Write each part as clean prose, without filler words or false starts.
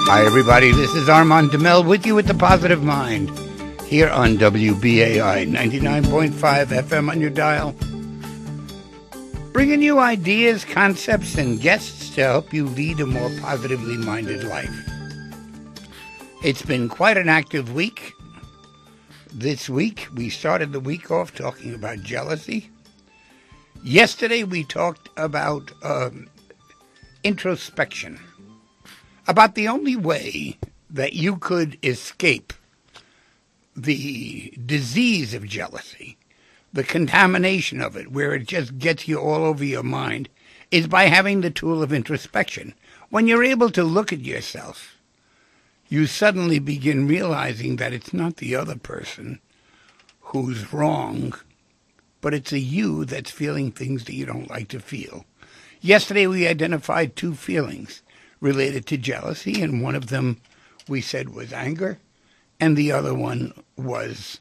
Hi, everybody. This is Armand DeMel with you with The Positive Mind here on WBAI 99.5 FM on your dial. Bringing you ideas, concepts, and guests to help you lead a more positively minded life. It's been quite an active week. This week, we started the week off talking about jealousy. Yesterday, we talked about introspection. About the only way that you could escape the disease of jealousy, the contamination of it, where it just gets you all over your mind, is by having the tool of introspection. When you're able to look at yourself, you suddenly begin realizing that it's not the other person who's wrong, but it's a you that's feeling things that you don't like to feel. Yesterday, we identified two feelings related to jealousy, and one of them we said was anger, and the other one was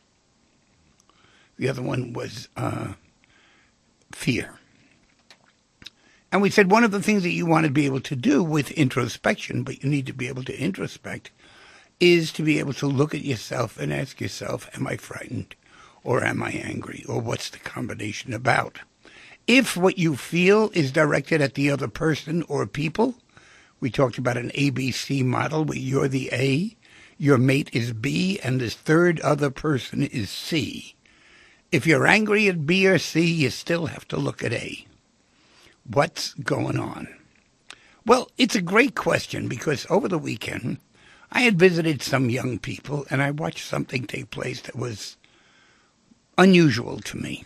fear. And we said one of the things that you want to be able to do with introspection, but you need to be able to introspect, is to be able to look at yourself and ask yourself, am I frightened or am I angry, or what's the combination about? If what you feel is directed at the other person or people, we talked about an ABC model where you're the A, your mate is B, and this third other person is C. If you're angry at B or C, you still have to look at A. What's going on? Well, it's a great question because over the weekend, I had visited some young people and I watched something take place that was unusual to me.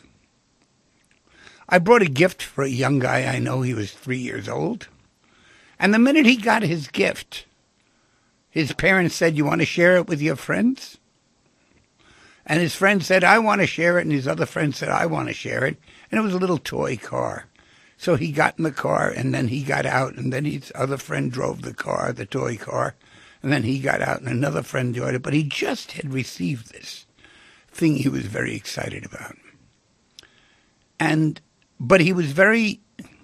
I brought a gift for a young guy I know. He was 3 years old. And the minute he got his gift, his parents said, you want to share it with your friends? And his friend said, I want to share it. And his other friend said, I want to share it. And it was a little toy car. So he got in the car, and then he got out, and then his other friend drove the car, the toy car. And then he got out, and another friend drove it. But he just had received this thing he was very excited about. But he was very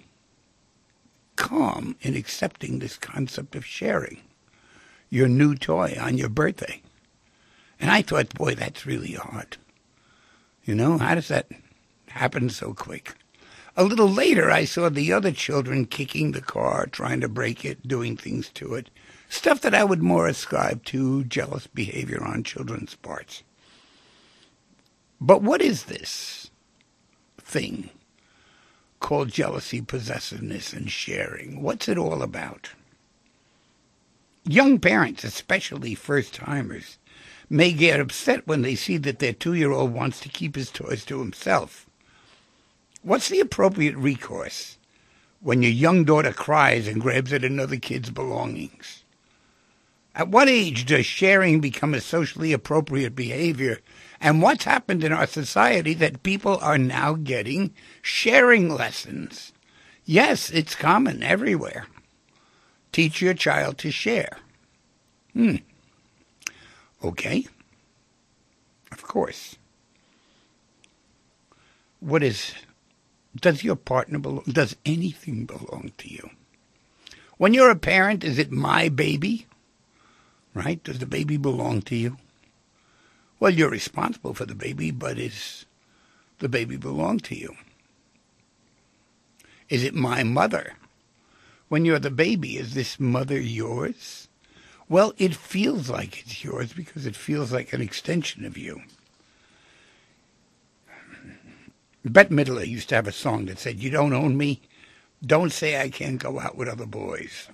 calm in accepting this concept of sharing your new toy on your birthday. And I thought, boy, that's really hard. You know, how does that happen so quick? A little later, I saw the other children kicking the car, trying to break it, doing things to it. Stuff that I would more ascribe to jealous behavior on children's parts. But what is this thing called jealousy, possessiveness, and sharing? What's it all about? Young parents, especially first-timers, may get upset when they see that their 2-year-old wants to keep his toys to himself. What's the appropriate recourse when your young daughter cries and grabs at another kid's belongings? At what age does sharing become a socially appropriate behavior? And what's happened in our society that people are now getting sharing lessons? Yes, it's common everywhere. Teach your child to share. Okay. Of course. Does your partner belong? Does anything belong to you? When you're a parent, is it my baby? Right? Does the baby belong to you? Well, you're responsible for the baby, but does the baby belong to you? Is it my mother? When you're the baby, is this mother yours? Well, it feels like it's yours because it feels like an extension of you. Bette Midler used to have a song that said, you don't own me, don't say I can't go out with other boys.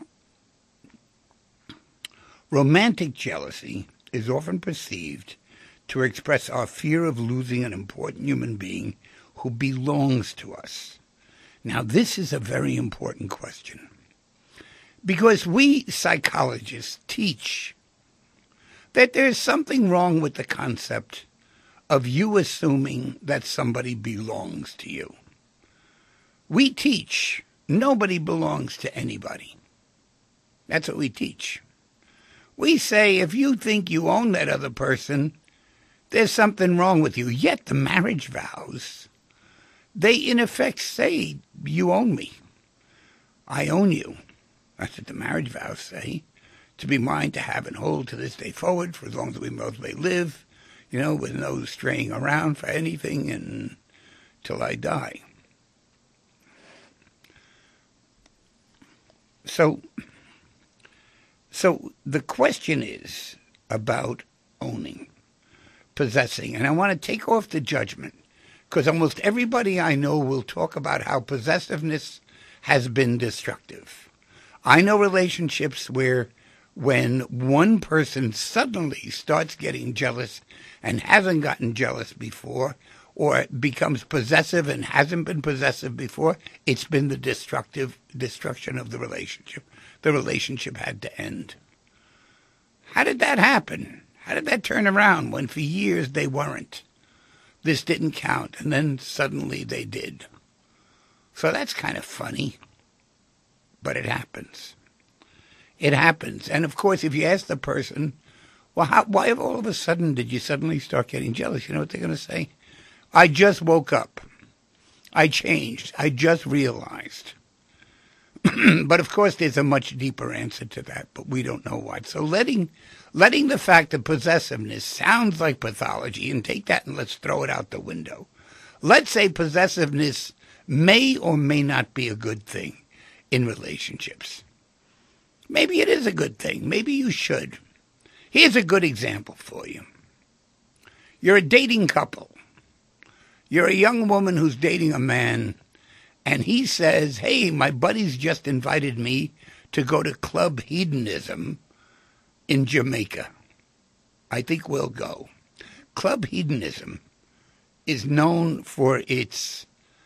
Romantic jealousy is often perceived to express our fear of losing an important human being who belongs to us. Now, this is a very important question because we psychologists teach that there's something wrong with the concept of you assuming that somebody belongs to you. We teach nobody belongs to anybody. That's what we teach. We say if you think you own that other person, there's something wrong with you. Yet the marriage vows, they in effect say, you own me. I own you. That's what the marriage vows say. to be mine to have and hold to this day forward for as long as we both may live, with no straying around for anything and till I die. So the question is about owning, possessing, and I want to take off the judgment, because almost everybody I know will talk about how possessiveness has been destructive. I know relationships where when one person suddenly starts getting jealous and hasn't gotten jealous before, or becomes possessive and hasn't been possessive before, it's been the destruction of the relationship. The relationship had to end. How did that happen? How did that turn around when for years they weren't? This didn't count, and then suddenly they did. So that's kind of funny, but it happens. It happens. And of course, if you ask the person, well, why all of a sudden did you suddenly start getting jealous? You know what they're going to say? I just woke up. I changed. I just realized. But of course, there's a much deeper answer to that, but we don't know what. So letting the fact that possessiveness sounds like pathology, and take that and let's throw it out the window. Let's say possessiveness may or may not be a good thing in relationships. Maybe it is a good thing. Maybe you should. Here's a good example for you. You're a dating couple. You're a young woman who's dating a man, and he says, hey, my buddies just invited me to go to Club Hedonism in Jamaica. I think we'll go. Club Hedonism is known for its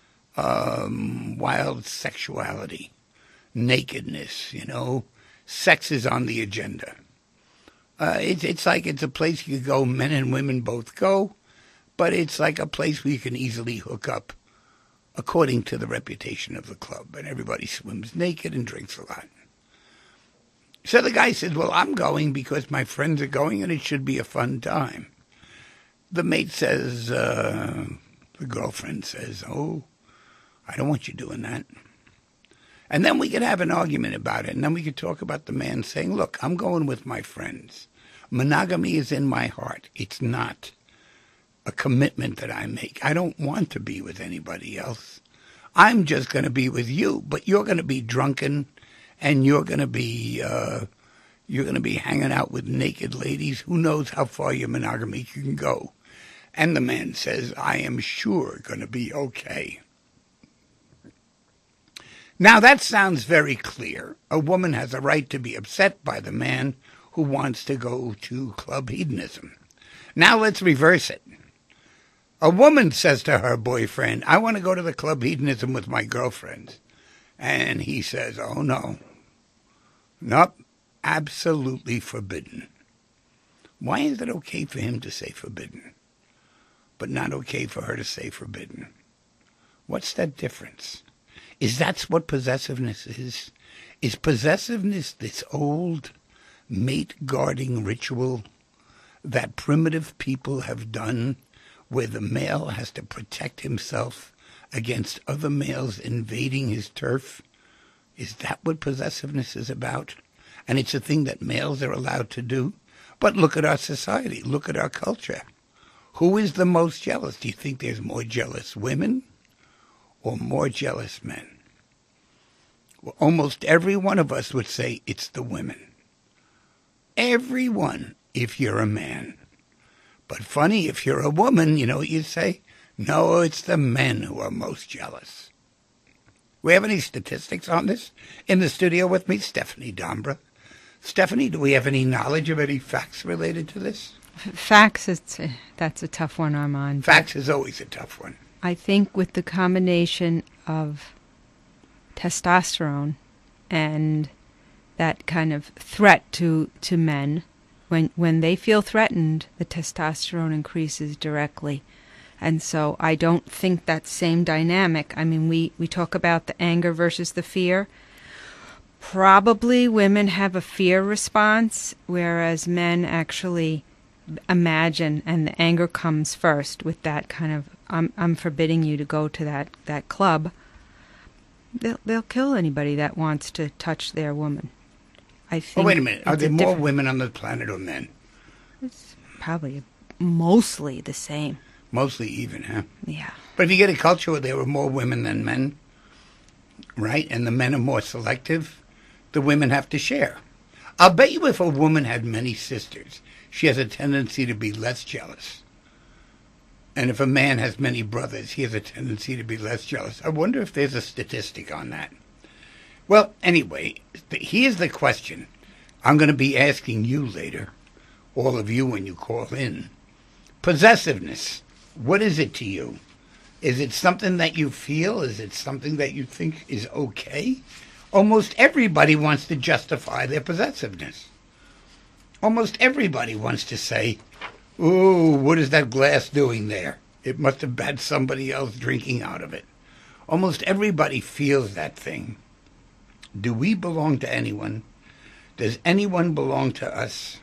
wild sexuality, nakedness, Sex is on the agenda. It's like it's a place you could go, men and women both go, but it's like a place where you can easily hook up according to the reputation of the club, and everybody swims naked and drinks a lot. So the guy says, well, I'm going because my friends are going and it should be a fun time. The mate says, the girlfriend says, oh, I don't want you doing that. And then we could have an argument about it, and then we could talk about the man saying, look, I'm going with my friends. Monogamy is in my heart. It's not a commitment that I make. I don't want to be with anybody else. I'm just going to be with you, but you're going to be drunken, and you're going to be hanging out with naked ladies. Who knows how far your monogamy can go? And the man says, I am sure going to be okay. Now, that sounds very clear. A woman has a right to be upset by the man who wants to go to Club Hedonism. Now, let's reverse it. A woman says to her boyfriend, I want to go to the Club Hedonism with my girlfriends. And he says, oh, no. Nope, absolutely forbidden. Why is it okay for him to say forbidden, but not okay for her to say forbidden? What's that difference? Is that what possessiveness is? Is possessiveness this old mate-guarding ritual that primitive people have done where the male has to protect himself against other males invading his turf? Is that what possessiveness is about? And it's a thing that males are allowed to do? But look at our society. Look at our culture. Who is the most jealous? Do you think there's more jealous women or more jealous men? Well, almost every one of us would say it's the women. Everyone, if you're a man. But funny, if you're a woman, you know what you'd say? No, it's the men who are most jealous. We have any statistics on this? In the studio with me, Stephanie Dombra. Stephanie, do we have any knowledge of any facts related to this? Facts, that's a tough one, Armand. Facts is always a tough one. I think with the combination of testosterone and that kind of threat to men, when they feel threatened, the testosterone increases directly. And so I don't think that same dynamic. I mean, we talk about the anger versus the fear. Probably women have a fear response, whereas men actually imagine, and the anger comes first with that kind of, I'm forbidding you to go to that club. They'll kill anybody that wants to touch their woman. I think. wait a minute. Are it's there more different- women on the planet or men? It's probably mostly the same. Mostly even, huh? Yeah. But if you get a culture where there were more women than men, right, and the men are more selective, the women have to share. I'll bet you if a woman had many sisters, she has a tendency to be less jealous. And if a man has many brothers, he has a tendency to be less jealous. I wonder if there's a statistic on that. Well, anyway, here's the question I'm going to be asking you later, all of you when you call in. Possessiveness, what is it to you? Is it something that you feel? Is it something that you think is okay? Almost everybody wants to justify their possessiveness. Almost everybody wants to say, ooh, what is that glass doing there? It must have had somebody else drinking out of it. Almost everybody feels that thing. Do we belong to anyone? Does anyone belong to us?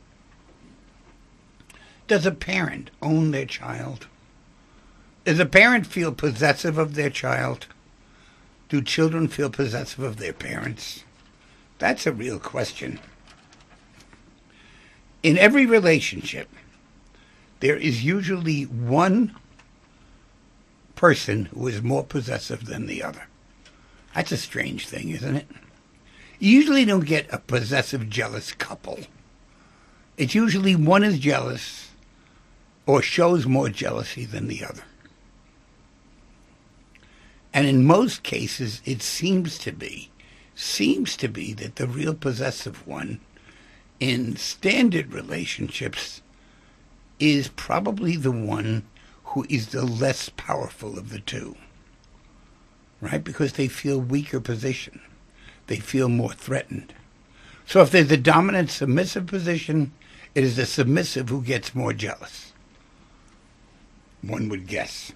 Does a parent own their child? Does a parent feel possessive of their child? Do children feel possessive of their parents? That's a real question. In every relationship, there is usually one person who is more possessive than the other. That's a strange thing, isn't it? You usually don't get a possessive, jealous couple. It's usually one is jealous or shows more jealousy than the other. And in most cases, it seems to be that the real possessive one in standard relationships is probably the one who is the less powerful of the two, right? Because they feel weaker position. They feel more threatened. So if there's a dominant submissive position, it is the submissive who gets more jealous, one would guess.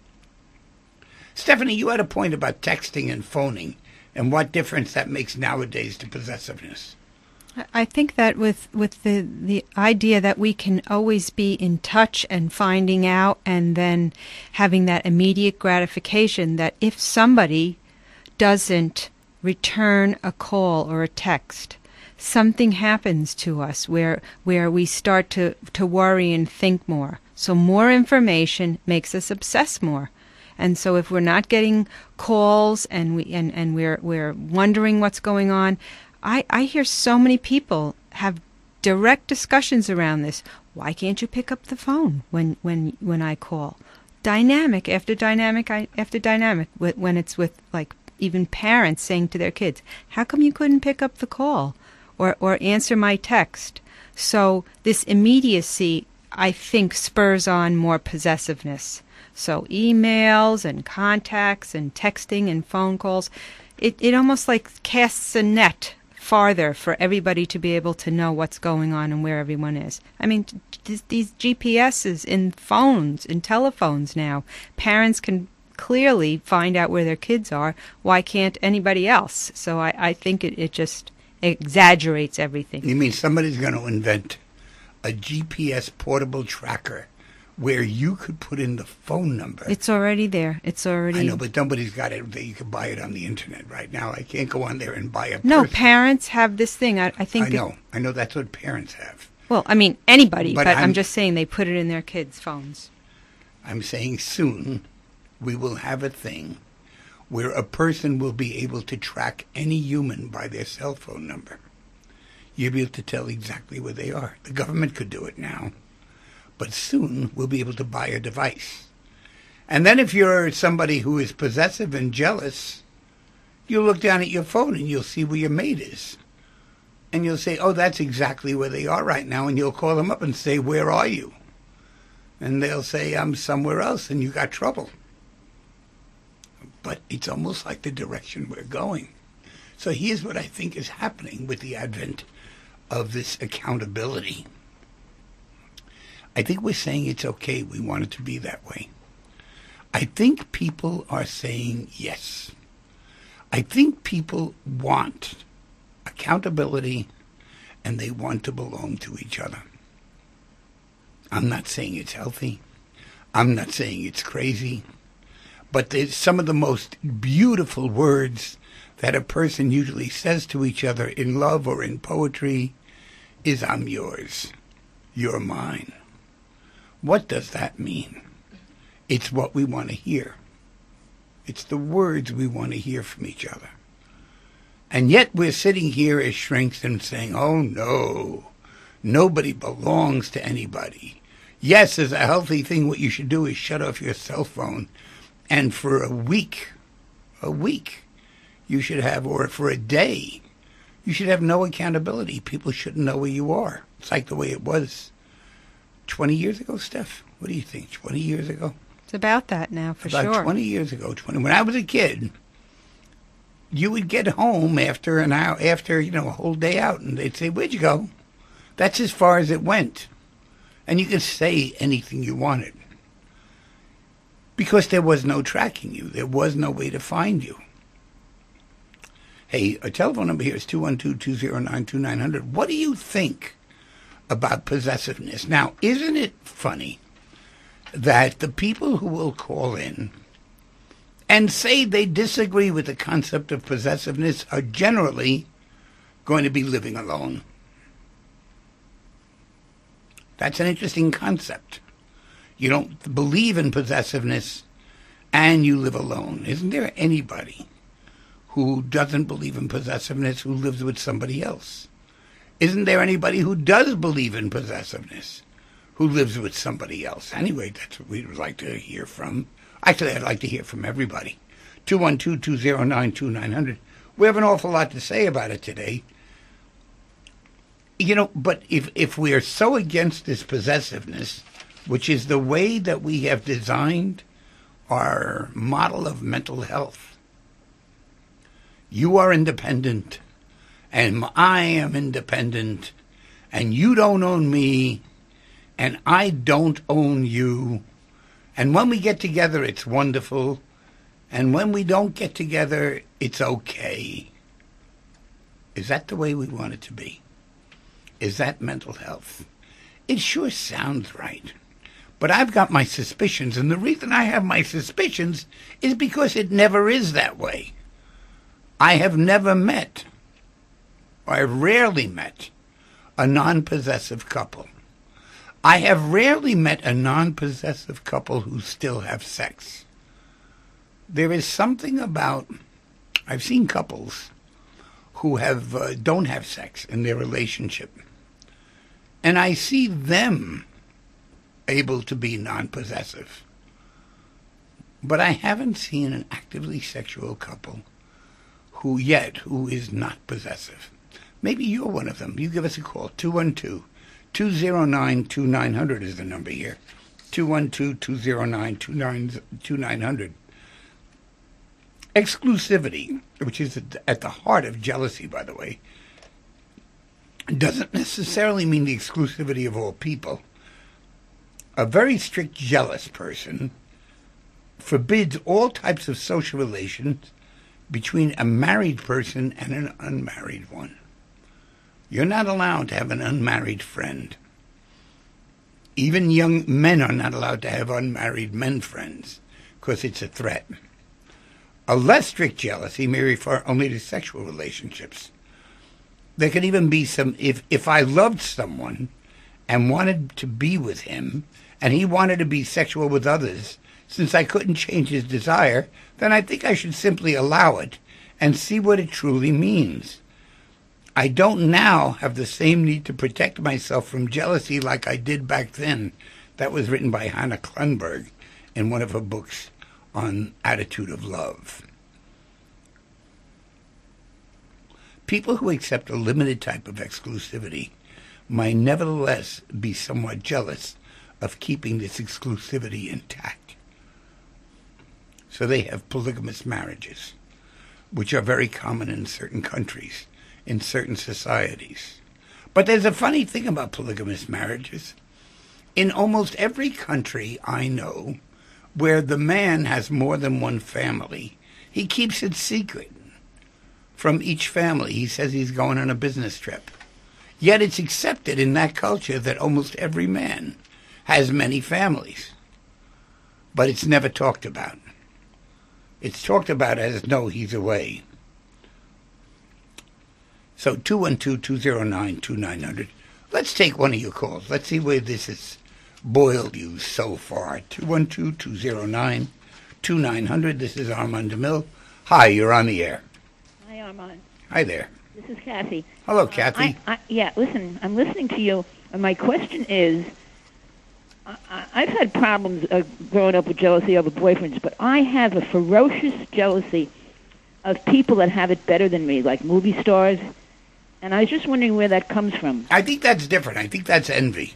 Stephanie, you had a point about texting and phoning and what difference that makes nowadays to possessiveness. I think that with the idea that we can always be in touch and finding out and then having that immediate gratification, that if somebody doesn't return a call or a text, something happens to us where we start to worry and think more. So more information makes us obsess more. And so if we're not getting calls and we're wondering what's going on, I hear so many people have direct discussions around this. Why can't you pick up the phone when I call? Dynamic after dynamic after dynamic. When it's with like even parents saying to their kids, "How come you couldn't pick up the call or answer my text?" So this immediacy, I think, spurs on more possessiveness. So emails and contacts and texting and phone calls, it almost like casts a net farther for everybody to be able to know what's going on and where everyone is. I mean, these GPSs in phones, in telephones now, parents can clearly find out where their kids are. Why can't anybody else? So I think it just exaggerates everything. You mean somebody's going to invent a GPS portable tracker where you could put in the phone number? It's already there. It's already... I know, but nobody's got it. You can buy it on the internet right now. I can't go on there and buy a No, person. parents have this thing. I think... I know that's what parents have. Well, I mean, anybody, But but I'm I'm just saying they put it in their kids' phones. I'm saying soon we will have a thing where a person will be able to track any human by their cell phone number. You'll be able to tell exactly where they are. The government could do it now. But soon we'll be able to buy a device. And then if you're somebody who is possessive and jealous, you'll look down at your phone and you'll see where your mate is. And you'll say, oh, that's exactly where they are right now. And you'll call them up and say, where are you? And they'll say, I'm somewhere else, and you got trouble. But it's almost like the direction we're going. So here's what I think is happening with the advent of this accountability. I think we're saying it's okay. We want it to be that way. I think people are saying yes. I think people want accountability and they want to belong to each other. I'm not saying it's healthy. I'm not saying it's crazy. But some of the most beautiful words that a person usually says to each other in love or in poetry is, I'm yours, you're mine. What does that mean? It's what we want to hear. It's the words we want to hear from each other. And yet we're sitting here as shrinks and saying, oh no, nobody belongs to anybody. Yes, as a healthy thing, what you should do is shut off your cell phone. And for a week, you should have, or for a day, you should have no accountability. People shouldn't know where you are. It's like the way it was 20 years ago, Steph. What do you think? 20 years ago? It's about that now, for sure. About 20 years ago. When I was a kid, you would get home after an hour, after, a whole day out, and they'd say, where'd you go? That's as far as it went. And you could say anything you wanted. Because there was no tracking you. There was no way to find you. Hey, a telephone number here is 212-209-2900. What do you think about possessiveness? Now, isn't it funny that the people who will call in and say they disagree with the concept of possessiveness are generally going to be living alone? That's an interesting concept. You don't believe in possessiveness and you live alone. Isn't there anybody who doesn't believe in possessiveness who lives with somebody else? Isn't there anybody who does believe in possessiveness who lives with somebody else? Anyway, that's what we'd like to hear from. Actually, I'd like to hear from everybody. 212-209-2900. We have an awful lot to say about it today. But if we are so against this possessiveness, which is the way that we have designed our model of mental health, you are independent, and I am independent, and you don't own me, and I don't own you, and when we get together, it's wonderful, and when we don't get together, it's okay. Is that the way we want it to be? Is that mental health? It sure sounds right. But I've got my suspicions, and the reason I have my suspicions is because it never is that way. I have never met, or I've rarely met, a non-possessive couple. I have rarely met a non-possessive couple who still have sex. There is something about, I've seen couples who don't have sex in their relationship, and I see them able to be non-possessive. But I haven't seen an actively sexual couple who is not possessive. Maybe you're one of them. You give us a call. 212-209-2900 is the number here. 212-209-2900. Exclusivity, which is at the heart of jealousy, by the way, doesn't necessarily mean the exclusivity of all people. A very strict, jealous person forbids all types of social relations between a married person and an unmarried one. You're not allowed to have an unmarried friend. Even young men are not allowed to have unmarried men friends because it's a threat. A less strict jealousy may refer only to sexual relationships. There could even be some, if I loved someone and wanted to be with him, and he wanted to be sexual with others, since I couldn't change his desire, then I think I should simply allow it and see what it truly means. I don't now have the same need to protect myself from jealousy like I did back then. That was written by Hannah Klunberg in one of her books on attitude of love. People who accept a limited type of exclusivity might nevertheless be somewhat jealous of keeping this exclusivity intact. So they have polygamous marriages, which are very common in certain countries, in certain societies. But there's a funny thing about polygamous marriages. In almost every country I know where the man has more than one family, he keeps it secret from each family. He says he's going on a business trip. Yet it's accepted in that culture that almost every man has many families. But it's never talked about. It's talked about as no, he's away. So 212-209-2900. Let's take one of your calls. Let's see where this has boiled you so far. 212-209-2900. This is Armand DeMille. Hi, you're on the air. Hi, Armand. Hi there. This is Kathy. Hello, Kathy. Listen, I'm listening to you, and my question is, I've had problems growing up with jealousy over boyfriends, but I have a ferocious jealousy of people that have it better than me, like movie stars, and I was just wondering where that comes from. I think that's different. I think that's envy.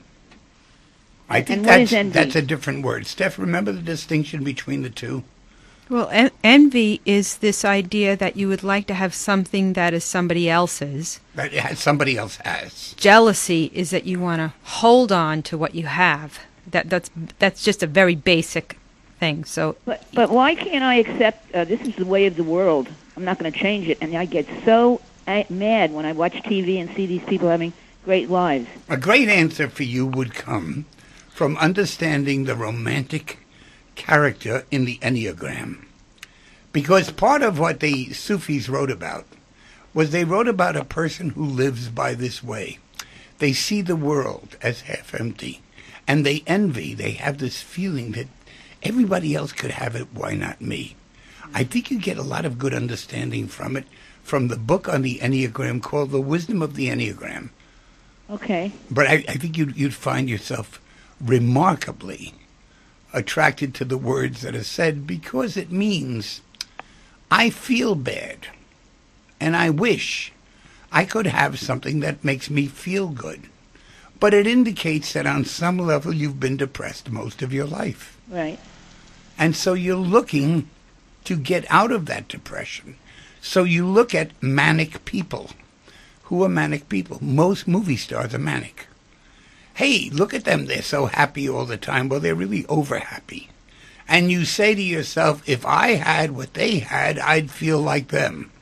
I think And what is envy? that's a different word. Steph, remember the distinction between the two? Well, envy is this idea that you would like to have something that is somebody else's. That somebody else has. Jealousy is that you want to hold on to what you have. That's just a very basic thing. So, But why can't I accept this is the way of the world? I'm not going to change it, and I get so mad when I watch TV and see these people having great lives. A great answer for you would come from understanding the romantic character in the Enneagram. Because part of what the Sufis wrote about was they wrote about a person who lives by this way. They see the world as half empty, and they envy. They have this feeling that everybody else could have it, why not me? I think you get a lot of good understanding from it, from the book on the Enneagram called The Wisdom of the Enneagram. Okay. But I think you'd find yourself remarkably attracted to the words that are said, because it means I feel bad and I wish I could have something that makes me feel good. But it indicates that on some level you've been depressed most of your life. Right. And so you're looking to get out of that depression. So you look at manic people. Who are manic people? Most movie stars are manic. Hey, look at them. They're so happy all the time. Well, they're really over-happy. And you say to yourself, if I had what they had, I'd feel like them.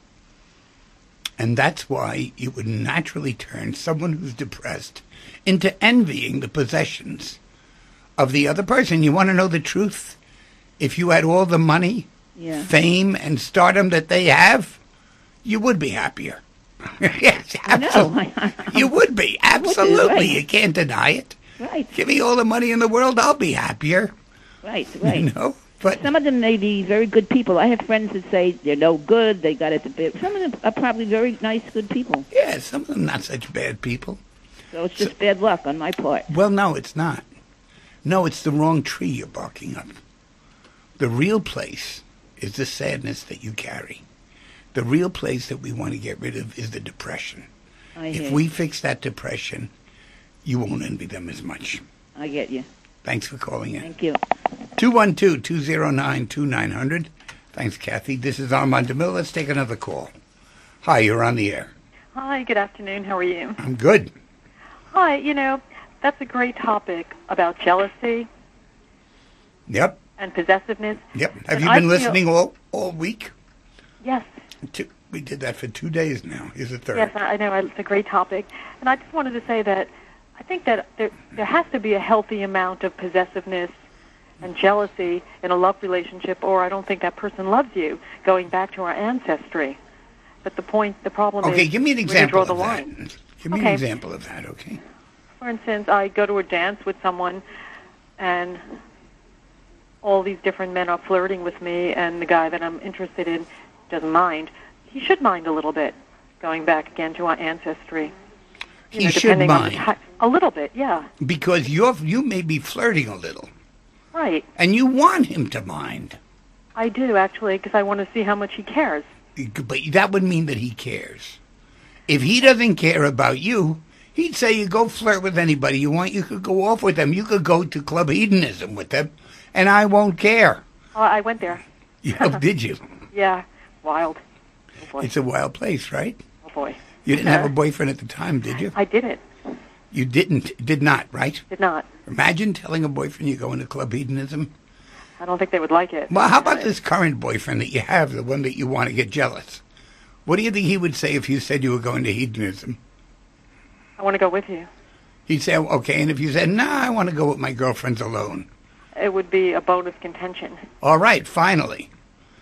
And that's why you would naturally turn someone who's depressed into envying the possessions of the other person. You want to know the truth? If you had all the money, fame, and stardom that they have, you would be happier. Yes, absolutely. You would be. Absolutely. Right. You can't deny it. Right. Give me all the money in the world, I'll be happier. Right. You know? But some of them may be very good people. I have friends that say they're no good, they got it to be. Some of them are probably very nice, good people. yeah, some of them not such bad people. So it's just bad luck on my part. Well, no, it's not. No, it's the wrong tree you're barking up. The real place is the sadness that you carry. The real place that we want to get rid of is the depression. If we fix that depression, you won't envy them as much. I get you. Thanks for calling in. Thank you. 212-209-2900. Thanks, Kathy. This is Armand DeMille. Let's take another call. Hi, you're on the air. Hi, good afternoon. How are you? I'm good. Hi, that's a great topic about jealousy Yep. and possessiveness. Yep. Have And you I been feel- listening all week? Yes. We did that for 2 days now. Here's the third. Yes, I know. It's a great topic. And I just wanted to say that I think that there has to be a healthy amount of possessiveness and jealousy in a love relationship, or I don't think that person loves you, going back to our ancestry. But the problem is... Okay, give me an where you example draw of the that. line. Give me an example of that, okay? For instance, I go to a dance with someone, and all these different men are flirting with me, and the guy that I'm interested in doesn't mind. He should mind a little bit, going back again to our ancestry. He should depending on the mind. a little bit, yeah. Because you may be flirting a little, Right. and you want him to mind. I do, actually, because I want to see how much he cares. But that would mean that he cares. If he doesn't care about you, he'd say you go flirt with anybody you want. You could go off with them. You could go to Club Hedonism with them, and I won't care. Oh, I went there. Did you? Yeah. Wild. Oh, boy. It's a wild place, right? Oh, boy. You didn't have a boyfriend at the time, did you? I did Did not, right? Did not. Imagine telling a boyfriend you're going to Club Hedonism. I don't think they would like it. Well, how about this current boyfriend that you have, the one that you want to get jealous? What do you think he would say if you said you were going to hedonism? I want to go with you. He'd say, okay, and if you said, nah, I want to go with my girlfriends alone. It would be a bonus contention. All right, finally.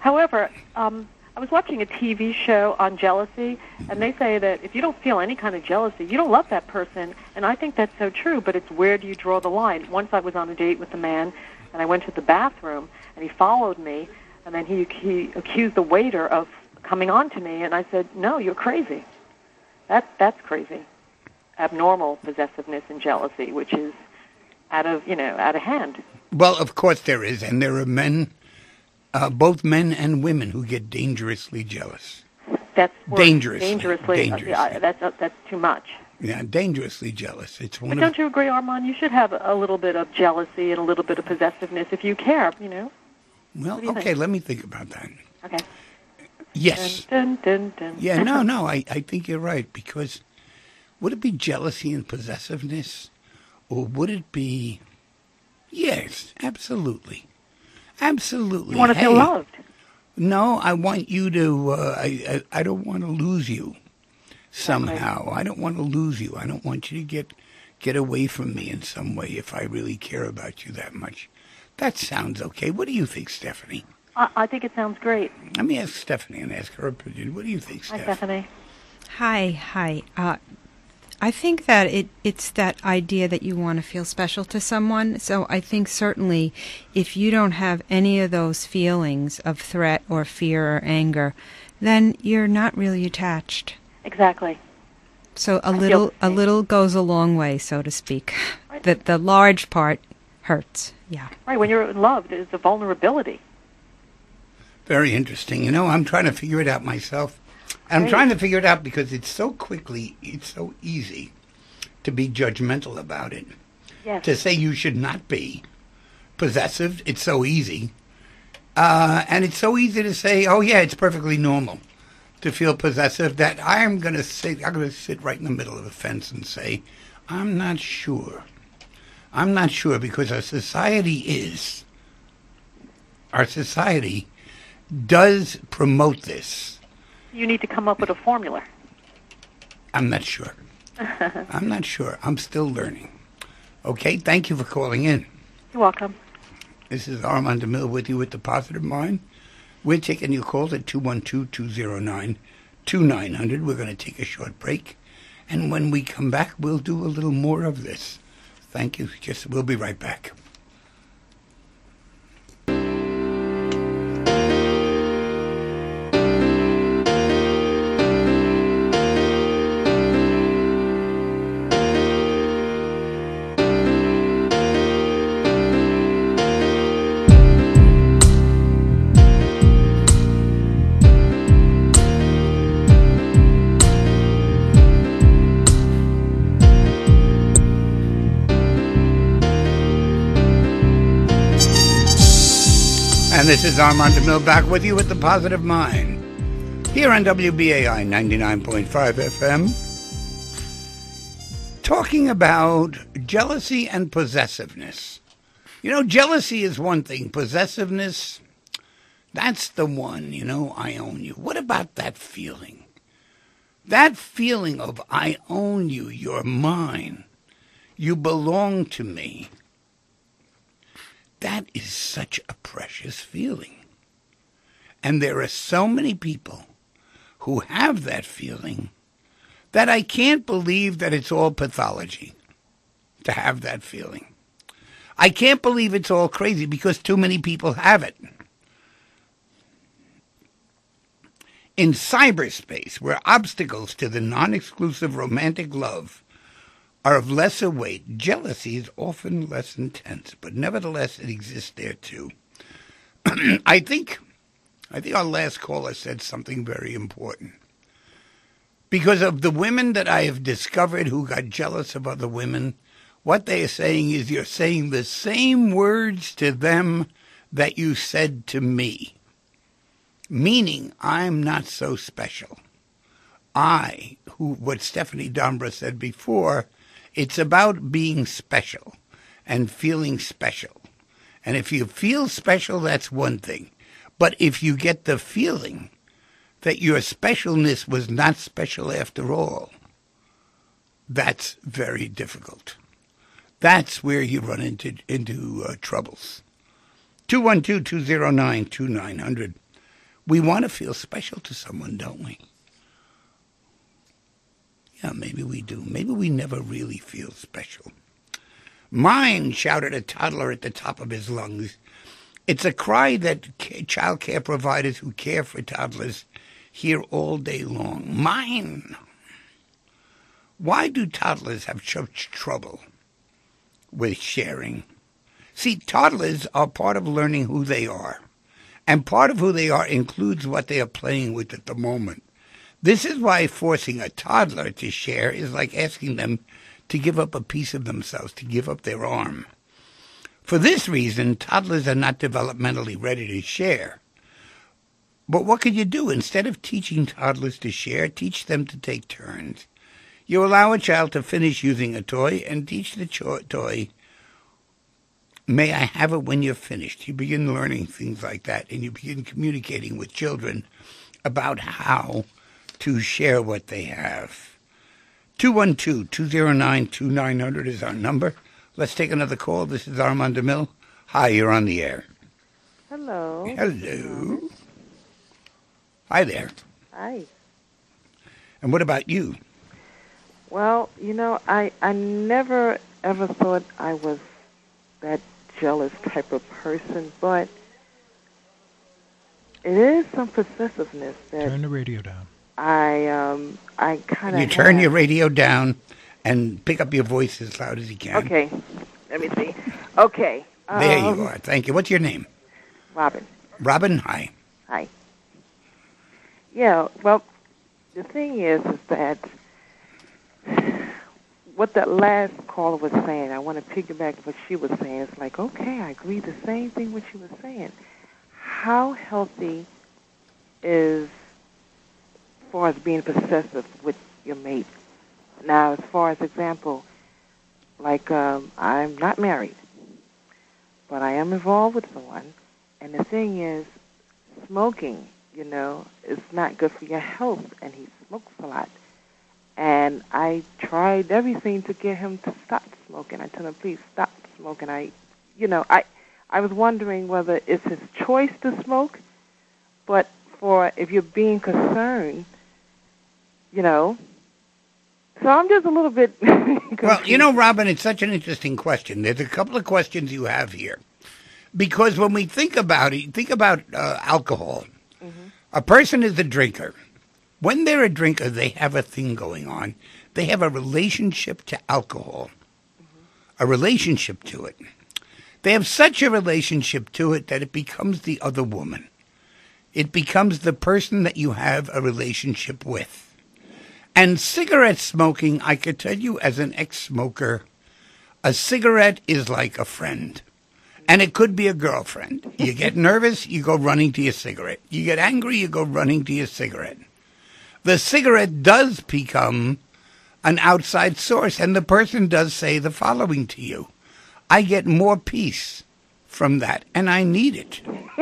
However, I was watching a TV show on jealousy, and they say that if you don't feel any kind of jealousy, you don't love that person. And I think that's so true, but it's where do you draw the line? Once I was on a date with a man, and I went to the bathroom, and he followed me, and then he accused the waiter of coming on to me, and I said, no, you're crazy. That's crazy. Abnormal possessiveness and jealousy, which is out of hand. Well, of course there is, and there are men, both men and women, who get dangerously jealous. That's dangerously. That's too much. Yeah, dangerously jealous. But don't you agree, Armand? You should have a little bit of jealousy and a little bit of possessiveness if you care. Well, okay, let me think about that. Okay. Yes. Dun, dun, dun, dun. Yeah, no, I think you're right, because would it be jealousy and possessiveness, or would it be... Yes, absolutely. Absolutely. You want to feel loved. No, I want you to... I don't want to lose you somehow. Okay. I don't want to lose you. I don't want you to get away from me in some way if I really care about you that much. That sounds okay. What do you think, Stephanie? I think it sounds great. Let me ask Stephanie and ask her opinion. What do you think, Stephanie? Hi, Stephanie. Hi. I think that it's that idea that you want to feel special to someone. So I think certainly if you don't have any of those feelings of threat or fear or anger, then you're not really attached. Exactly. So a little goes a long way, so to speak. Right. The large part hurts. Yeah. Right. When you're in love, there's a vulnerability. Very interesting. I'm trying to figure it out myself. And I'm trying to figure it out because it's so easy to be judgmental about it. Yes. To say you should not be possessive, it's so easy. And it's so easy to say, oh yeah, it's perfectly normal to feel possessive, that I'm going to sit right in the middle of the fence and say, I'm not sure. I'm not sure, because our society does promote this. You need to come up with a formula. I'm not sure. I'm still learning. Okay, thank you for calling in. You're welcome. This is Armand DeMille with you with The Positive Mind. We're taking your calls at 212-209-2900. We're going to take a short break. And when we come back, we'll do a little more of this. Thank you. We'll be right back. And this is Armand DeMille back with you with The Positive Mind, here on WBAI 99.5 FM, talking about jealousy and possessiveness. Jealousy is one thing. Possessiveness, that's the one, I own you. What about that feeling? That feeling of I own you, you're mine, you belong to me. That is such a precious feeling. And there are so many people who have that feeling that I can't believe that it's all pathology to have that feeling. I can't believe it's all crazy because too many people have it. In cyberspace, where obstacles to the non-exclusive romantic love are of lesser weight, jealousy is often less intense, but nevertheless it exists there too. I think our last caller said something very important. Because of the women that I have discovered who got jealous of other women, what they are saying is you're saying the same words to them that you said to me. Meaning, I'm not so special. What Stephanie Dombra said before, it's about being special and feeling special. And if you feel special, that's one thing. But if you get the feeling that your specialness was not special after all, that's very difficult. That's where you run into troubles. 212-209-2900. We want to feel special to someone, don't we? Yeah, maybe we do. Maybe we never really feel special. Mine, shouted a toddler at the top of his lungs. It's a cry that child care providers who care for toddlers hear all day long. Mine. Why do toddlers have such trouble with sharing? See, toddlers are part of learning who they are. And part of who they are includes what they are playing with at the moment. This is why forcing a toddler to share is like asking them to give up a piece of themselves, to give up their arm. For this reason, toddlers are not developmentally ready to share. But what could you do? Instead of teaching toddlers to share, teach them to take turns. You allow a child to finish using a toy and teach the toy, may I have it when you're finished. You begin learning things like that, and you begin communicating with children about how to share what they have. 212-209-2900 is our number. Let's take another call. This is Armand DeMille. Hi, you're on the air. Hello. Hello. Hi there. Hi. And what about you? Well, I never ever thought I was that jealous type of person, but it is some possessiveness that Turn the radio down. I kind of. You turn your radio down and pick up your voice as loud as you can. Okay, let me see. Okay. There you are. Thank you. What's your name? Robin. Robin, hi. Hi. Yeah, well, the thing is that what that last caller was saying, I want to piggyback what she was saying. It's like, okay, I agree the same thing what she was saying. How healthy is, as far as being possessive with your mate? Now, as far as example, like I'm not married, but I am involved with someone, and the thing is, smoking, is not good for your health, and he smokes a lot. And I tried everything to get him to stop smoking. I told him, please stop smoking. I was wondering whether it's his choice to smoke, but if you're being concerned, so I'm just a little bit confused. Well, Robin, it's such an interesting question. There's a couple of questions you have here. Because when we think about it, think about alcohol. Mm-hmm. A person is a drinker. When they're a drinker, they have a thing going on. They have a relationship to alcohol, a relationship to it. They have such a relationship to it that it becomes the other woman. It becomes the person that you have a relationship with. And cigarette smoking, I could tell you as an ex-smoker, a cigarette is like a friend. And it could be a girlfriend. You get nervous, you go running to your cigarette. You get angry, you go running to your cigarette. The cigarette does become an outside source, and the person does say the following to you. I get more peace from that, and I need it.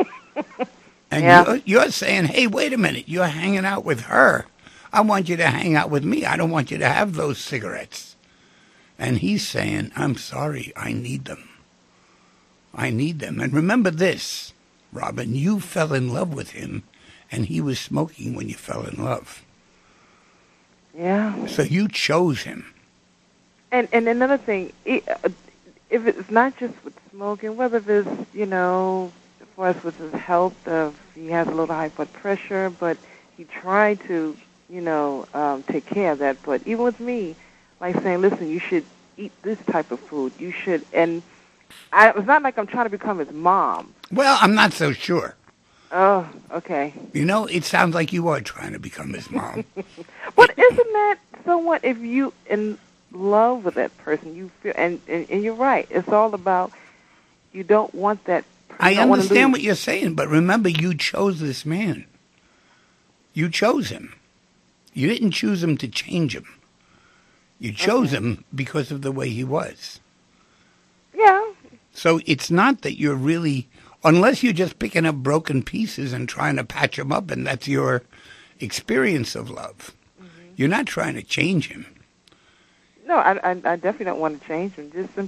And you're saying, hey, wait a minute, you're hanging out with her. I want you to hang out with me. I don't want you to have those cigarettes. And he's saying, I'm sorry, I need them. I need them. And remember this, Robin, you fell in love with him, and he was smoking when you fell in love. Yeah. So you chose him. And another thing, if it's not just with smoking, whether it's, as far as with his health, he has a little high blood pressure, but he tried to, take care of that. But even with me, like saying, listen, you should eat this type of food. You should, and it's not like I'm trying to become his mom. Well, I'm not so sure. Oh, okay. It sounds like you are trying to become his mom. But isn't that somewhat, if you in love with that person, you feel, and you're right, it's all about, you don't want that person. I understand what you're saying, but remember, you chose this man. You chose him. You didn't choose him to change him. You chose him because of the way he was. Yeah. So it's not that you're really, unless you're just picking up broken pieces and trying to patch them up, and that's your experience of love. Mm-hmm. You're not trying to change him. No, I definitely don't want to change him. Just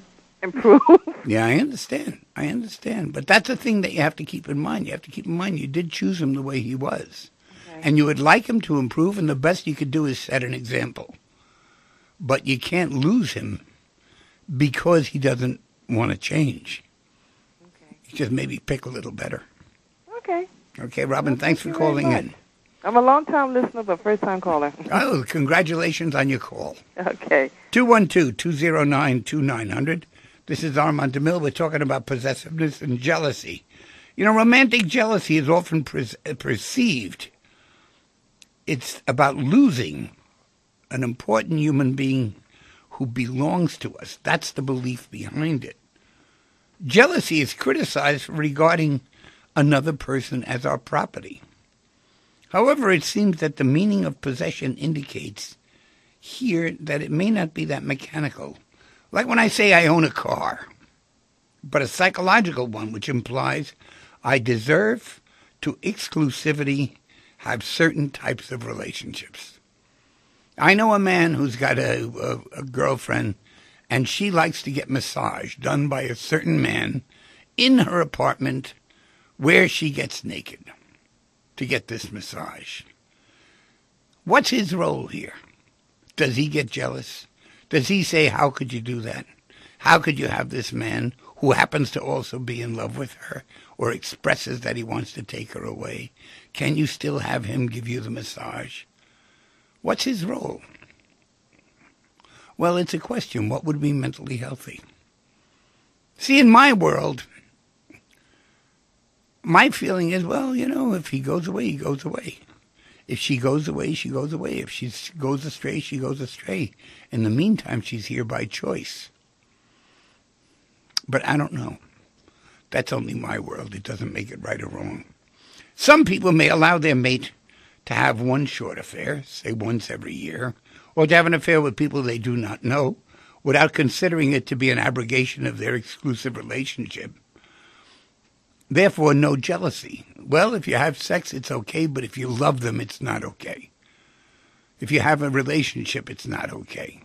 improve. Yeah, I understand. But that's a thing that you have to keep in mind. You have to keep in mind you did choose him the way he was. Okay. And you would like him to improve, and the best you could do is set an example. But you can't lose him because he doesn't want to change. Okay. Just maybe pick a little better. Okay. Okay, Robin, Well, thanks for thank you very calling much. in. I'm a long-time listener, but first-time caller. Oh, congratulations on your call. Okay. 212-209-2900. This is Armand DeMille. We're talking about possessiveness and jealousy. You know, romantic jealousy is often perceived. It's about losing an important human being who belongs to us. That's the belief behind it. Jealousy is criticized for regarding another person as our property. However, it seems that the meaning of possession indicates here that it may not be that mechanical. Like when I say I own a car, but a psychological one, which implies I deserve to exclusivity have certain types of relationships. I know a man who's got a girlfriend, and she likes to get massage done by a certain man in her apartment where she gets naked to get this massage. What's his role here? Does he get jealous? Does he say, how could you do that? How could you have this man who happens to also be in love with her or expresses that he wants to take her away? Can you still have him give you the massage? What's his role? Well, it's a question. What would be mentally healthy? See, in my world, my feeling is, well, you know, if he goes away, he goes away. If she goes away, she goes away. If she goes astray, she goes astray. In the meantime, she's here by choice. But I don't know. That's only my world. It doesn't make it right or wrong. Some people may allow their mate to have one short affair, say once every year, or to have an affair with people they do not know, without considering it to be an abrogation of their exclusive relationship. Therefore, no jealousy. Well, if you have sex, it's okay, but if you love them, it's not okay. If you have a relationship, it's not okay.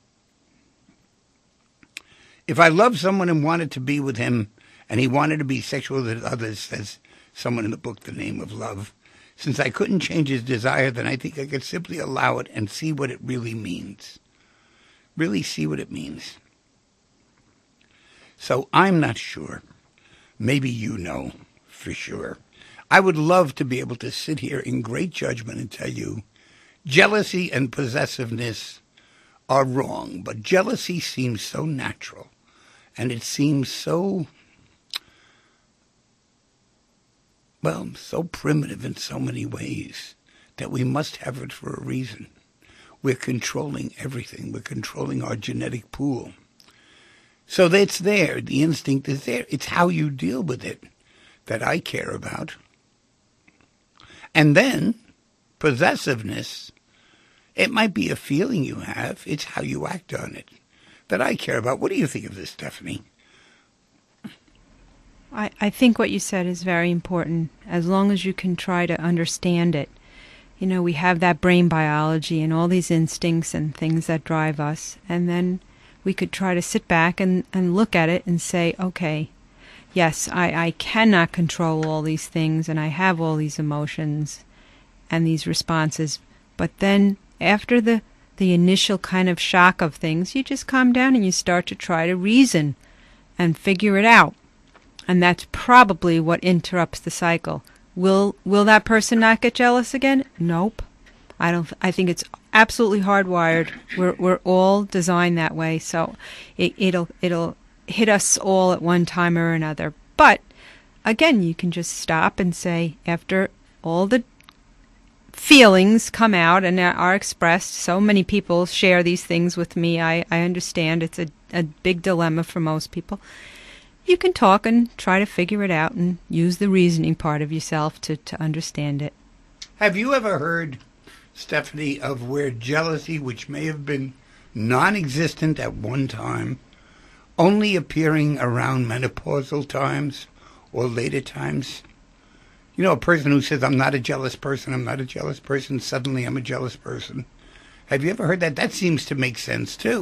If I love someone and wanted to be with him, and he wanted to be sexual with others, says someone in the book, The Name of Love, since I couldn't change his desire, then I think I could simply allow it and see what it really means. Really see what it means. So I'm not sure. Maybe you know for sure. I would love to be able to sit here in great judgment and tell you jealousy and possessiveness are wrong, but jealousy seems so natural, and it seems so, well, so primitive in so many ways that we must have it for a reason. We're controlling everything. We're controlling our genetic pool. So it's there. The instinct is there. It's how you deal with it that I care about. And then possessiveness, it might be a feeling you have. It's how you act on it that I care about. What do you think of this, Stephanie? I think what you said is very important, as long as you can try to understand it. You know, we have that brain biology and all these instincts and things that drive us, and then we could try to sit back and look at it and say, okay, yes, I cannot control all these things, and I have all these emotions and these responses, but then after the initial kind of shock of things, you just calm down and you start to try to reason and figure it out. And that's probably what interrupts the cycle. Will that person not get jealous again? Nope. I think it's absolutely hardwired. We're all designed that way, so it'll hit us all at one time or another. But again, you can just stop and say, after all the feelings come out and are expressed, so many people share these things with me. I understand it's a big dilemma for most people. You can talk and try to figure it out and use the reasoning part of yourself to understand it. Have you ever heard, Stephanie, of where jealousy, which may have been non-existent at one time, only appearing around menopausal times or later times? You know, a person who says, I'm not a jealous person, suddenly I'm a jealous person. Have you ever heard that? That seems to make sense, too.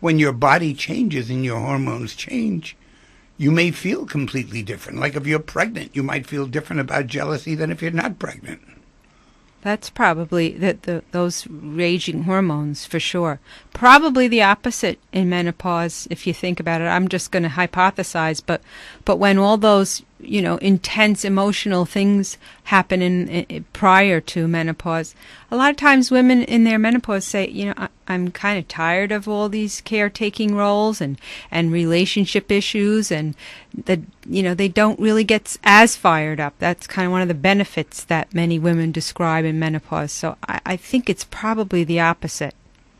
when your body changes and your hormones change, you may feel completely different. Like if you're pregnant, you might feel different about jealousy than if you're not pregnant. That's probably those raging hormones for sure. Probably the opposite in menopause, if you think about it. I'm just going to hypothesize, but when all those intense emotional things happen in prior to menopause, a lot of times women in their menopause say, I'm kind of tired of all these caretaking roles and relationship issues, and they don't really get as fired up. That's kind of one of the benefits that many women describe in menopause. So I think it's probably the opposite.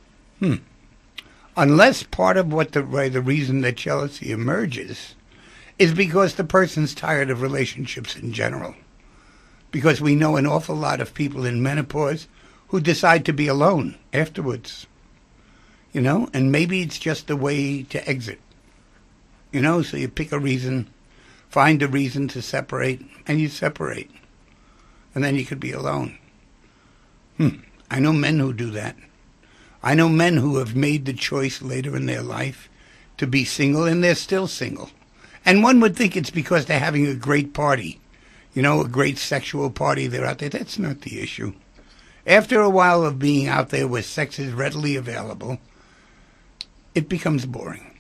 Unless part of the reason that jealousy emerges is because the person's tired of relationships in general. Because we know an awful lot of people in menopause who decide to be alone afterwards. And maybe it's just a way to exit. So you pick a reason, find a reason to separate, and you separate. And then you could be alone. I know men who do that. I know men who have made the choice later in their life to be single, and they're still single. And one would think it's because they're having a great party, a great sexual party. They're out there. That's not the issue. After a while of being out there where sex is readily available, it becomes boring.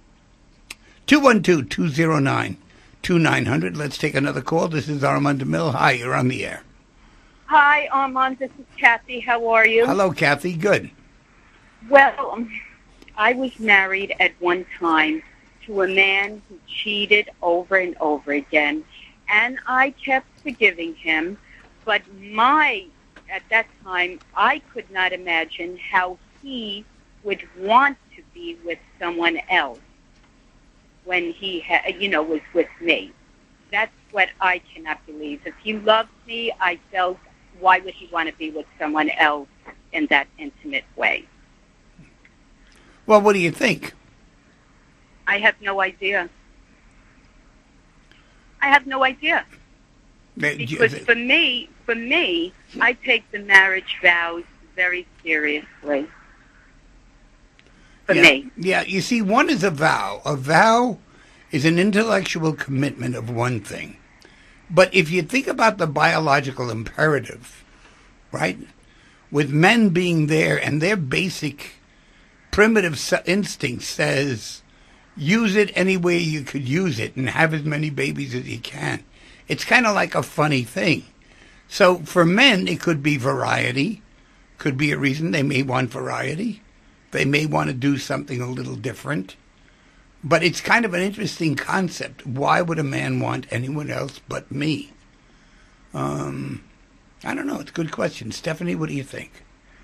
212-209-2900. Let's take another call. This is Armand DeMille. Hi, you're on the air. Hi, Armand. This is Kathy. How are you? Hello, Kathy. Good. Well, I was married at one time to a man who cheated over and over again, and I kept forgiving him, but at that time, I could not imagine how he would want to be with someone else when he was with me. That's what I cannot believe. If he loved me, I felt, why would he want to be with someone else in that intimate way? Well, what do you think? I have no idea. Because for me, I take the marriage vows very seriously. For me. Yeah, you see, one is a vow. A vow is an intellectual commitment of one thing. But if you think about the biological imperative, right, with men being there and their basic primitive instinct says, use it any way you could use it and have as many babies as you can. It's kind of like a funny thing. So for men, it could be variety, could be a reason they may want variety. They may want to do something a little different. But it's kind of an interesting concept. Why would a man want anyone else but me? I don't know. It's a good question. Stephanie, what do you think?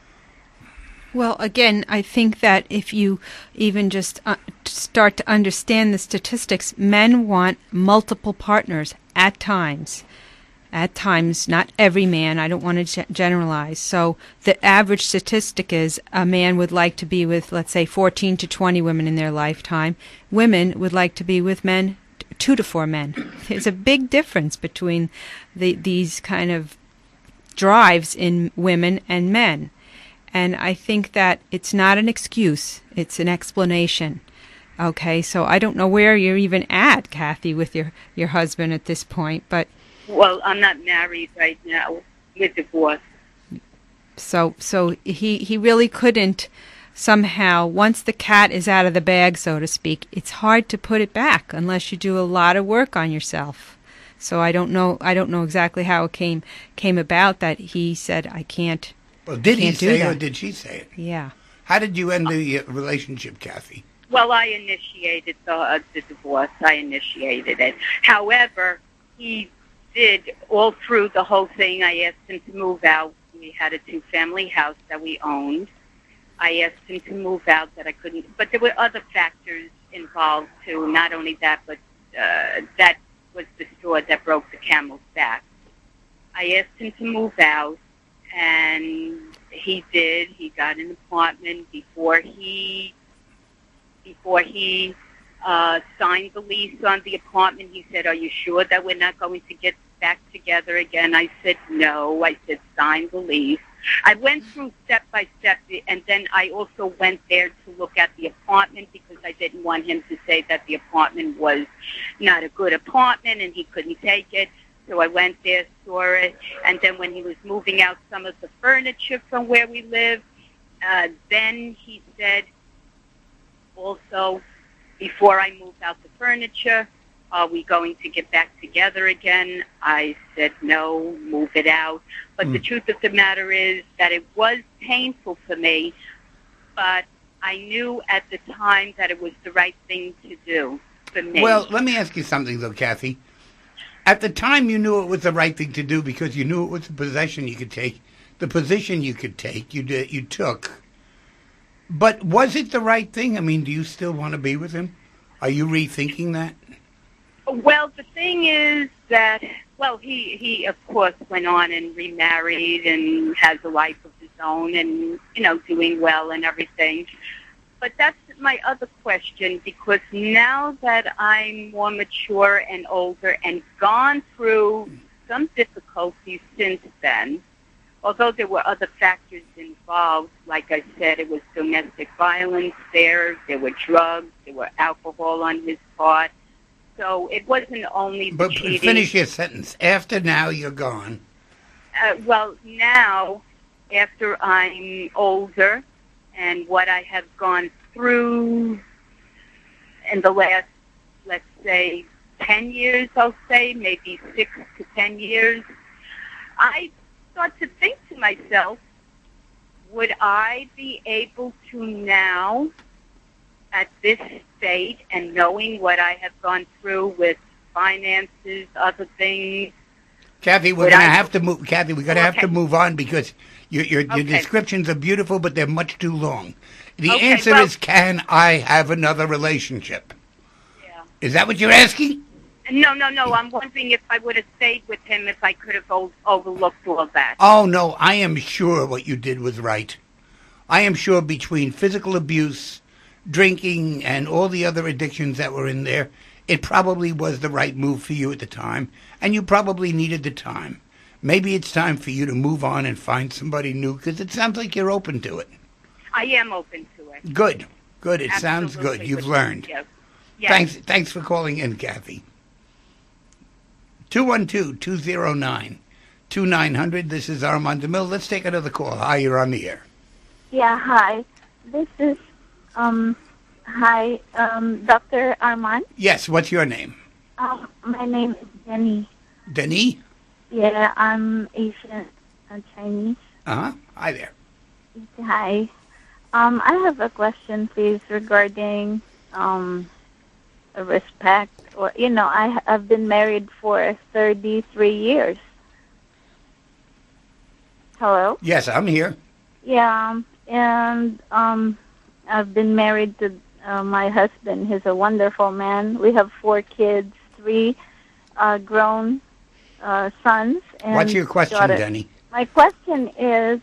Well, again, I think that if you even just start to understand the statistics, men want multiple partners at times. At times, not every man. I don't want to generalize. So the average statistic is a man would like to be with, let's say, 14 to 20 women in their lifetime. Women would like to be with men, 2 to 4 men. There's a big difference between these kind of drives in women and men. And I think that it's not an excuse. It's an explanation. Okay, so I don't know where you're even at, Kathy, with your husband at this point, but... Well, I'm not married right now. We're divorced. So he really couldn't somehow, once the cat is out of the bag, so to speak, it's hard to put it back unless you do a lot of work on yourself. So I don't know exactly how it came about that he said, I can't. Well, did he say it or did she say it? Yeah. How did you end the relationship, Kathy? Well, I initiated the divorce. I initiated it. However, he did all through the whole thing. I asked him to move out. We had a 2-family house that we owned. I asked him to move out, that I couldn't. But there were other factors involved, too. Not only that, but that was the straw that broke the camel's back. I asked him to move out, and he did. He got an apartment before he signed the lease on the apartment. He said, "Are you sure that we're not going to get back together again?" I said, "No." I said, "Sign the lease." I went through step by step, and then I also went there to look at the apartment because I didn't want him to say that the apartment was not a good apartment and he couldn't take it. So I went there, saw it, and then when he was moving out some of the furniture from where we live, then he said also, before I moved out the furniture, are we going to get back together again? I said, no, move it out. But the truth of the matter is that it was painful for me, but I knew at the time that it was the right thing to do for me. Well, let me ask you something, though, Kathy. At the time, you knew it was the right thing to do because you knew it was the possession you could take, the position you could take, you took. But was it the right thing? I mean, do you still want to be with him? Are you rethinking that? Well, the thing is that, well, he of course went on and remarried and has a life of his own and, doing well and everything. But that's my other question, because now that I'm more mature and older and gone through some difficulties since then, although there were other factors involved, like I said, it was domestic violence there were drugs, there were alcohol on his part. So it wasn't only the cheating. But finish your sentence. After now, you're gone. Well, now, after I'm older and what I have gone through in the last, let's say, 10 years, I'll say, maybe 6 to 10 years, I start to think to myself, would I be able to now, at this state, and knowing what I have gone through with finances, other things. Kathy, we're going to have to move. Kathy, we're going to have to move on because your descriptions are beautiful, but they're much too long. The answer is, can I have another relationship? Yeah. Is that what you're asking? No. I'm wondering if I would have stayed with him if I could have overlooked all of that. Oh, no. I am sure what you did was right. I am sure between physical abuse, drinking, and all the other addictions that were in there, it probably was the right move for you at the time, and you probably needed the time. Maybe it's time for you to move on and find somebody new, because it sounds like you're open to it. I am open to it. Good. It Absolutely. Sounds good. You've learned. Yes. Thanks for calling in, Kathy. 212-209-2900. This is Armand DeMille. Let's take another call. Hi, you're on the air. Yeah, hi. This is, Dr. Armand. Yes, what's your name? My name is Jenny. Denny? Yeah, I'm Asian and Chinese. Uh-huh. Hi there. Hi. I have a question, please, regarding respect. Or, I've been married for 33 years. Hello? Yes, I'm here. Yeah, and I've been married to my husband. He's a wonderful man. We have 4 kids, 3 grown sons. And what's your question, daughter. Denny? My question is,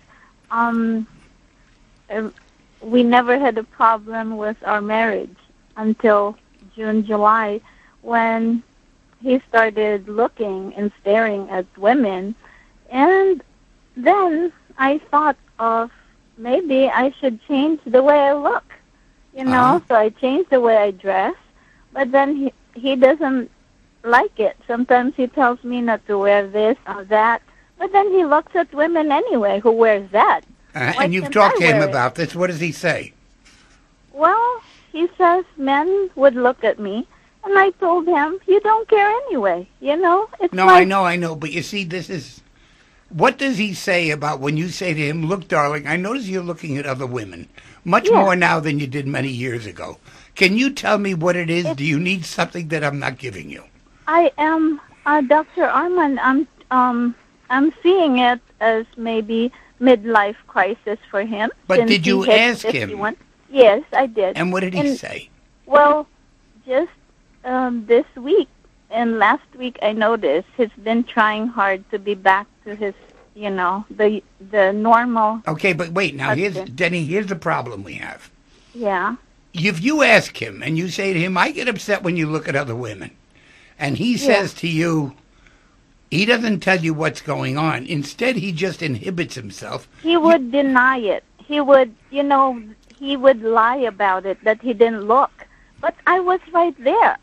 we never had a problem with our marriage until June, July, when he started looking and staring at women. And then I thought of maybe I should change the way I look, So I changed the way I dress, but then he doesn't like it. Sometimes he tells me not to wear this or that, but then he looks at women anyway who wears that. And you've talked to him about this. What does he say? Well, he says men would look at me, and I told him, you don't care anyway, It's No, like, I know, but you see, this is... What does he say about when you say to him, look, darling, I notice you're looking at other women, much more now than you did many years ago. Can you tell me what it is? Do you need something that I'm not giving you? I am, Dr. Armand, I'm seeing it as maybe midlife crisis for him. But did you ask 51. him? Yes, I did. And what did he say? Well, just this week and last week I noticed he's been trying hard to be back to his, the normal. Okay, but wait, now here's the problem we have. Yeah. If you ask him and you say to him, I get upset when you look at other women, and he says to you, He doesn't tell you what's going on. Instead, he just inhibits himself. He would deny it. He would, he would lie about it, that he didn't look. But I was right there.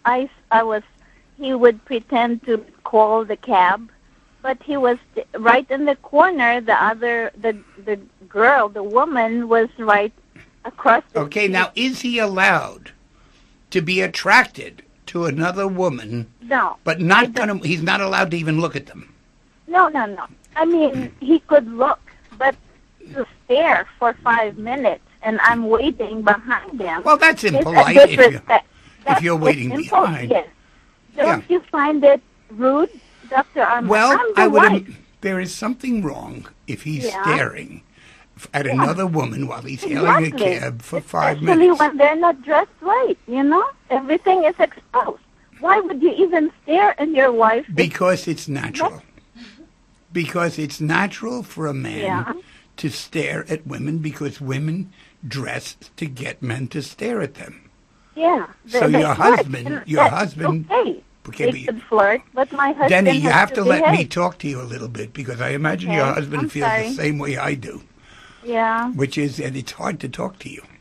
He would pretend to call the cab, but he was right in the corner. The girl, the woman, was right across the Okay, street. now, is he allowed to be attracted to another woman, No. but he's not allowed to even look at them? No. I mean, he could look, but to stare for 5 minutes, and I'm waiting behind him. Well, that's is a impolite disrespect. if you're waiting It's behind. Yes. Don't Yeah. you find it rude, Dr. Armand? Well, I'm the wife. there is something wrong if he's Yeah. staring at another woman while he's hailing a Exactly. cab for 5 Especially minutes. when they're not dressed right, Everything is exposed. Why would you even stare at your wife? Because it's natural. Because it's natural for a man Yeah. to stare at women because women dress to get men to stare at them. Yeah. So they your flirt, husband- and your that's husband- Okay. Okay, They but could flirt, but my husband Denny, you has have to let me behave. talk to you a little bit because I imagine Okay, your husband I'm feels sorry. the same way I do, Yeah. which is that it's hard to talk to you.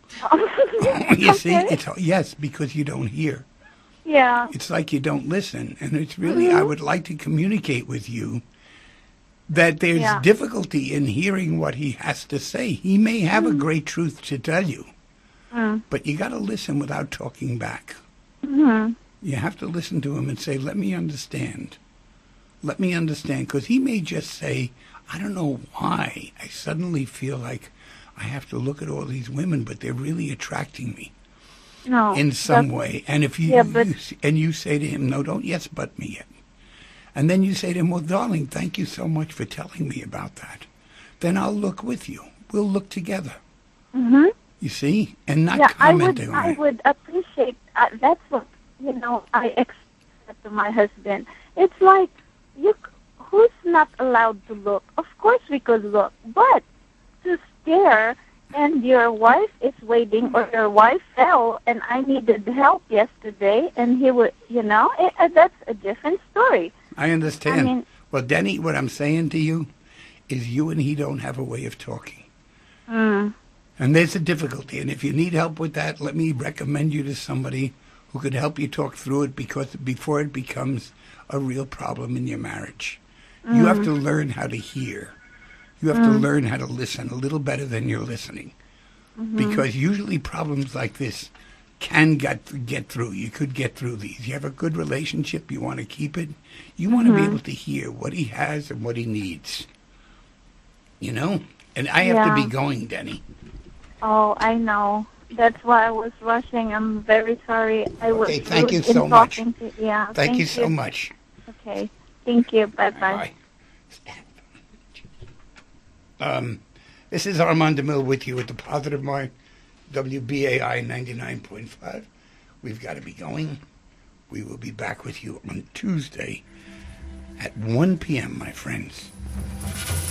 You see, Okay. yes, because you don't hear. Yeah. It's like you don't listen, and it's really, I would like to communicate with you that there's Yeah. difficulty in hearing what he has to say. He may have a great truth to tell you, but you got to listen without talking back. You have to listen to him and say, let me understand. Let me understand, because he may just say, I don't know why. I suddenly feel like I have to look at all these women, but they're really attracting me No. in some that's- way. And if you, Yeah, but- you say to him, no, don't yes but me yet. And then you say to him, well, darling, thank you so much for telling me about that. Then I'll look with you. We'll look together. Mm-hmm. You see? And not Yeah, commenting on I it. would appreciate. That's what I expect to my husband. It's like who's not allowed to look? Of course we could look, but to stare and your wife is waiting, or your wife fell and I needed help yesterday, and he would, that's a different story. I understand. I mean- well, Denny, what I'm saying to you is you and he don't have a way of talking. And there's a difficulty. And if you need help with that, let me recommend you to somebody who could help you talk through it before it becomes a real problem in your marriage. You have to learn how to hear. You have to learn how to listen a little better than you're listening. Because usually problems like this can get through. You could get through these. You have a good relationship. You want to keep it. You want to be able to hear what he has and what he needs. And I have to be Yeah. going, Denny. Oh, I know. That's why I was rushing. I'm very sorry. I was Okay, thank you rude in so much. talking to- yeah. Thank you so much. Okay. Thank you. Bye-bye. Bye. This is Armand DeMille with you at the Positive Mind, WBAI 99.5. We've got to be going. We will be back with you on Tuesday at 1 p.m., my friends.